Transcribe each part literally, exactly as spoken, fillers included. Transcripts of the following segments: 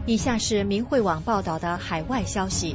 以下是明慧网报道的海外消息，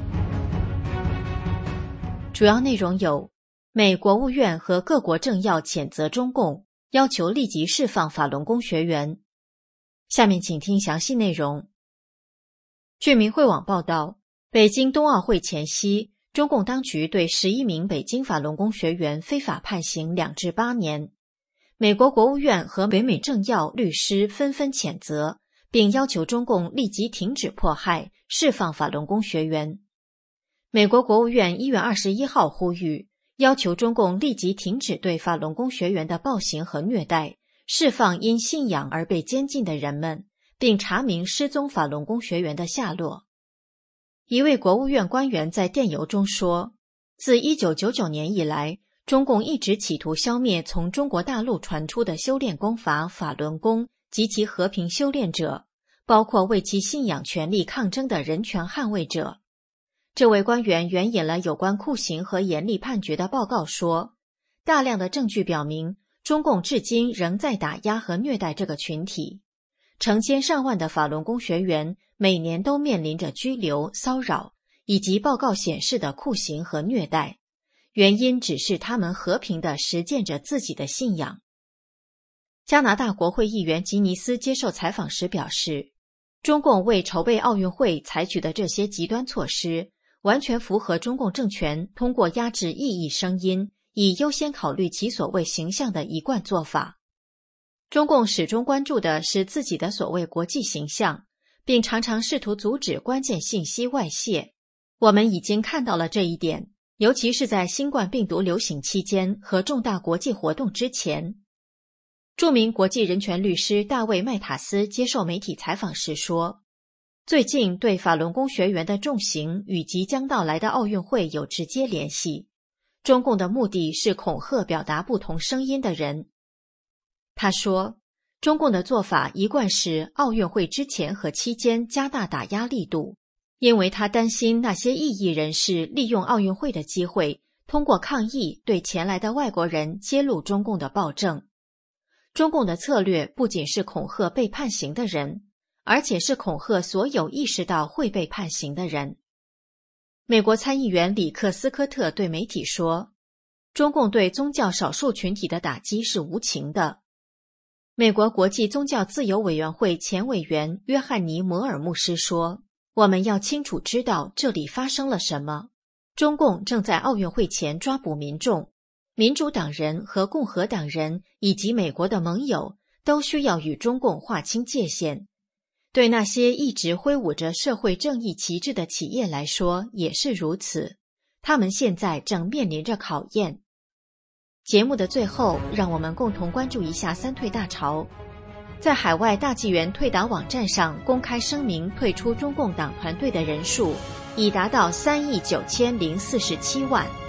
主要内容有：美国务院和各国政要谴责中共，要求立即释放法轮功学员。下面请听详细内容。据明慧网报道，北京冬奥会前夕，中共当局对十一名北京法轮功学员非法判刑两至八年。美国国务院和北美政要、律师纷纷谴责，并要求中共立即停止迫害，释放法轮功学员。美国国务院一月二十一号呼吁，要求中共立即停止对法轮功学员的暴行和虐待，释放因信仰而被监禁的人们，并查明失踪法轮功学员的下落。一位国务院官员在电邮中说，自一九九九年以来，中共一直企图消灭从中国大陆传出的修炼功法法轮功及其和平修炼者，包括为其信仰权利抗争的人权捍卫者。这位官员援引了有关酷刑和严厉判决的报告说，大量的证据表明，中共至今仍在打压和虐待这个群体。成千上万的法轮功学员每年都面临着拘留、骚扰，以及报告显示的酷刑和虐待。原因只是他们和平地实践着自己的信仰。加拿大国会议员吉尼斯接受采访时表示，中共为筹备奥运会采取的这些极端措施，完全符合中共政权通过压制异议声音，以优先考虑其所谓形象的一贯做法。中共始终关注的是自己的所谓国际形象，并常常试图阻止关键信息外泄。我们已经看到了这一点，尤其是在新冠病毒流行期间和重大国际活动之前。著名国际人权律师大卫·麦塔斯接受媒体采访时说，最近对法轮功学员的重刑与即将到来的奥运会有直接联系。中共的目的是恐吓表达不同声音的人。他说，中共的做法一贯是奥运会之前和期间加大打压力度，因为他担心那些异议人士利用奥运会的机会，通过抗议对前来的外国人揭露中共的暴政。中共的策略不仅是恐吓被判刑的人，而且是恐吓所有意识到会被判刑的人。美国参议员里克斯科特对媒体说，中共对宗教少数群体的打击是无情的。美国国际宗教自由委员会前委员约翰尼·摩尔牧师说，我们要清楚知道这里发生了什么。中共正在奥运会前抓捕民众，民主党人和共和党人以及美国的盟友都需要与中共划清界限。对那些一直挥舞着社会正义旗帜的企业来说也是如此，他们现在正面临着考验。节目的最后，让我们共同关注一下三退大潮。在海外大纪元退党网站上公开声明退出中共党团队的人数已达到三亿九千零四十七万。